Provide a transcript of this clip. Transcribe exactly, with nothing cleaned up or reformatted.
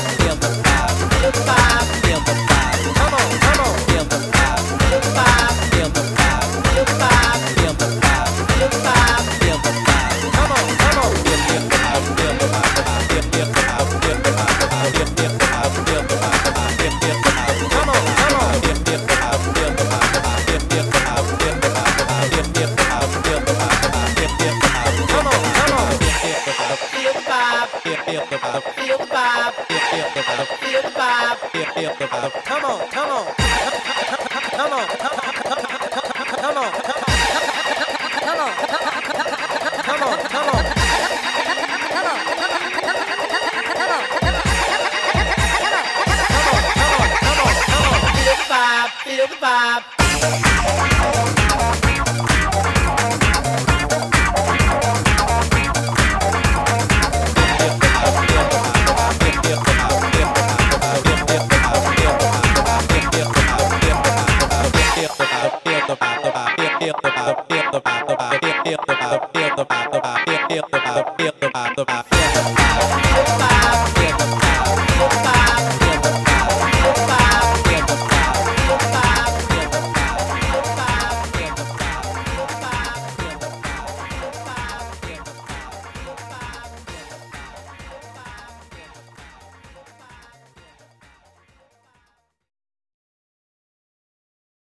feel the vibe, feel the vibe, feel the vibe. Come on, come on, feel the vibe, feel the vibe, feel the vibe, feel the vibe, feel the vibe, feel the vibe, feel the vibe. Come on, come on, feel feel the vibe, feel the vibe, feel feel the vibe, feel the vibe, feel feel the vibe, feel the vibe, feel feel the vibe. Come on, come on, feel feel the vibe, feel the vibe, feel feel the vibe, feel the vibe, feel feel the vibe, feel the vibe, feel feel the vibe. Come on, come on, feel feel the vibe, feel the vibe, feel feel the vibe, feel the vibe, feel feel the vibe, feel the vibe, feel feel the vibe. Come on, come on, come on, come on, come on, come on, come on, come on. Feel the vibe. Feel the vibe.